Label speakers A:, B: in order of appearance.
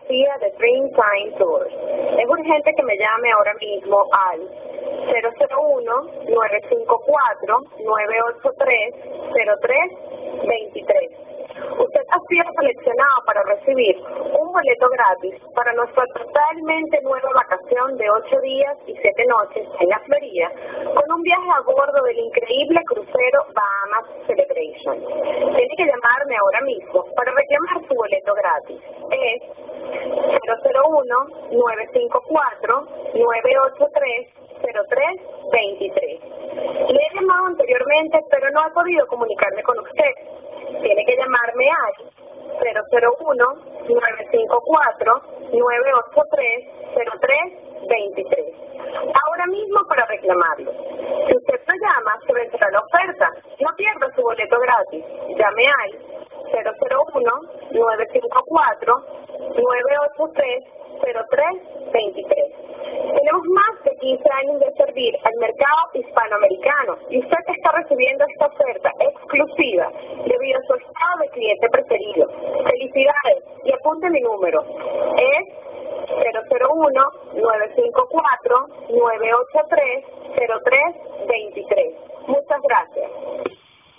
A: cortesía de Dreamtime Tours. Es urgente que me llame ahora mismo al 001-954-983-0323. Usted ha sido seleccionado para recibir un boleto gratis para nuestra totalmente nueva vacación de 8 días y 7 noches en la Florida, con un viaje a bordo del increíble crucero Bahamas Celebration. Tiene que llamarme ahora mismo para reclamar su boleto gratis. Es 001-954-983-0323. Le he llamado anteriormente, pero no he podido comunicarme con usted. Tiene que llamarme al 001-954-983-0323. Ahora mismo para reclamarlo. Si usted me llama, se vencerá la oferta. No pierda su boleto gratis. Llame al 001-954-983-0323. Tenemos más de 15 años de servir al mercado hispanoamericano y usted está recibiendo esta oferta exclusiva debido a su estado de cliente preferido. Felicidades y apunte mi número. Es 001-954-983-0323. Muchas gracias.